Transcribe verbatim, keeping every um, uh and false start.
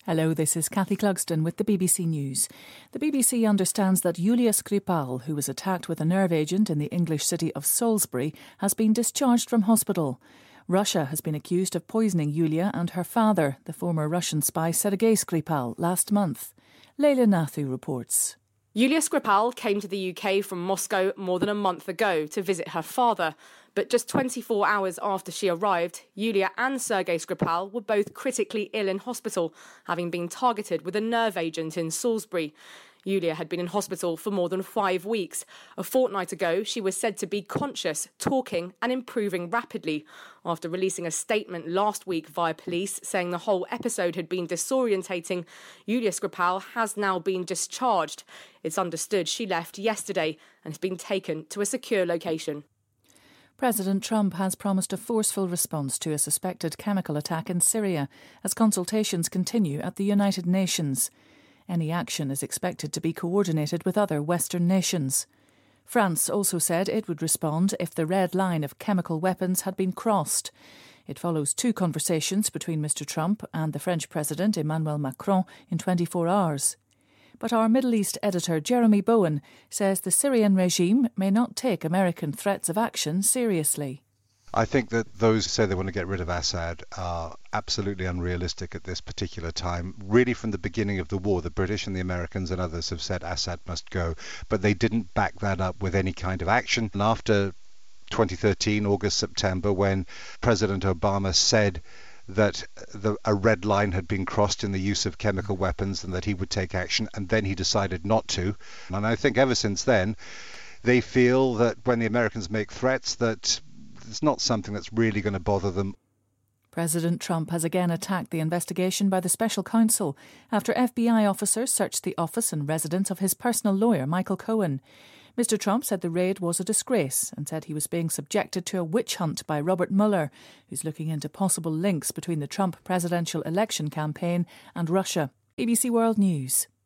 Hello, this is Kathy Clugston with the B B C News. The B B C understands that Yulia Skripal, who was attacked with a nerve agent in the English city of Salisbury, has been discharged from hospital. Russia has been accused of poisoning Yulia and her father, the former Russian spy Sergei Skripal, last month. Leila Nathu reports. Yulia Skripal came to the U K from Moscow more than a month ago to visit her father. But just twenty-four hours after she arrived, Yulia and Sergei Skripal were both critically ill in hospital, having been targeted with a nerve agent in Salisbury. Yulia had been in hospital for more than five weeks. A fortnight ago, she was said to be conscious, talking and improving rapidly. After releasing a statement last week via police saying the whole episode had been disorientating, Yulia Skripal has now been discharged. It's understood she left yesterday and has been taken to a secure location. President Trump has promised a forceful response to a suspected chemical attack in Syria as consultations continue at the United Nations. Any action is expected to be coordinated with other Western nations. France also said it would respond if the red line of chemical weapons had been crossed. It follows two conversations between Mister Trump and the French President Emmanuel Macron in twenty-four hours. But our Middle East editor Jeremy Bowen says the Syrian regime may not take American threats of action seriously. I think that those who say they want to get rid of Assad are absolutely unrealistic at this particular time. Really, from the beginning of the war, the British and the Americans and others have said Assad must go, but they didn't back that up with any kind of action. And after twenty thirteen, August, September, when President Obama said that the, a red line had been crossed in the use of chemical weapons and that he would take action, and then he decided not to. And I think ever since then, they feel that when the Americans make threats, that it's not something that's really going to bother them. President Trump has again attacked the investigation by the special counsel after F B I officers searched the office and residence of his personal lawyer, Michael Cohen. Mister Trump said the raid was a disgrace and said he was being subjected to a witch hunt by Robert Mueller, who's looking into possible links between the Trump presidential election campaign and Russia. B B C World News.